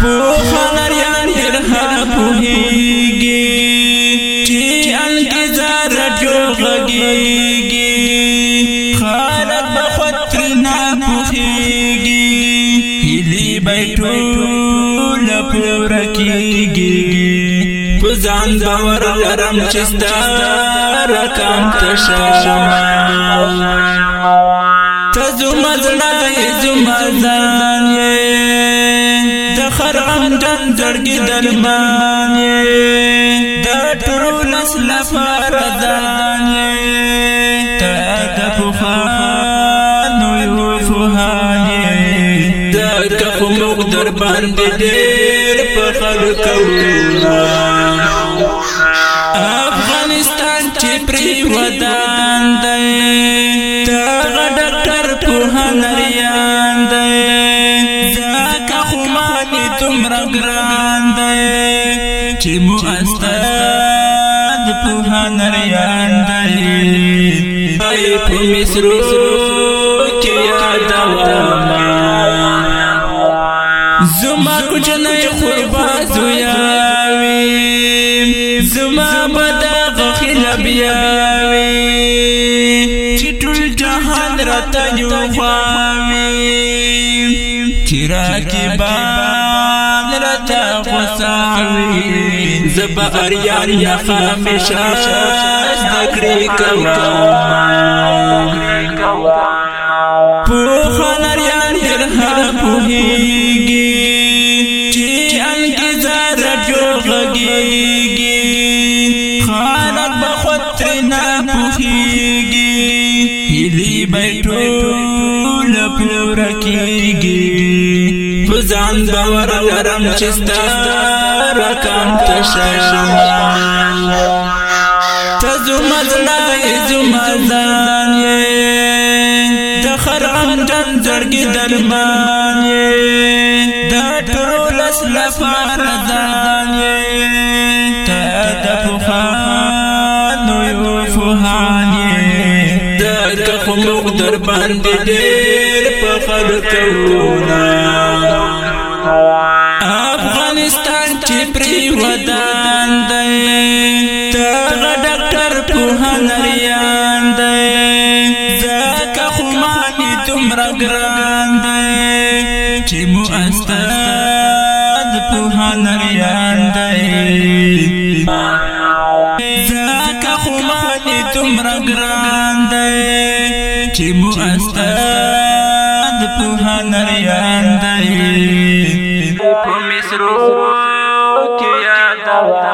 پوخانریان درها پوهیگی چی انتظار جوغگیگی خالق بخود ترنا پوهیگی هیلی بیٹول پورکیگی پزان باور لرم چستا رکام تشاما تزو مزنای زو مزان دخر عمدن زرگی درمان دا طول اسلف ردان تا دفخان ویوفهان دا کخو مقدر باند دیر پخل کونا افغانستان چی پری ودان دی تا غدکتر پوهنریان دی زاکا خمانی تمرا گران دی چی مؤستاد پوهنریان دی ای پو مصرو کیا دواما زما کچنای خوربا زویاوی زما بدا غخیل بیاوی چی طول جہان رتا جو خواوی چی راکی بان رتا خساوی زبا اریان نخامشاش دکری کواما پوخان اریان درها پوهیگی چی انتظار جوغگیگی خالق بخود ترنا پوهیگی هیلی بیٹول پورکیگی پزان باور لرم چستا رکام تشاما تزو مزنای زو مزان دخر عمدن زرگی درمان دا طول اسلف ردان تا دفخان ویوفهان دا کخو مقدر باند دیر پخل کونا افغانستان چی پری ودان دی تا غدکتر پوهنریان دی زاکا خمانی تمرا گران دی چی مؤستاد پوهنریان دی زاکا خمانی تمرا گران دی چی مؤستاد پوهنریان دی پو مصرو کیا دوا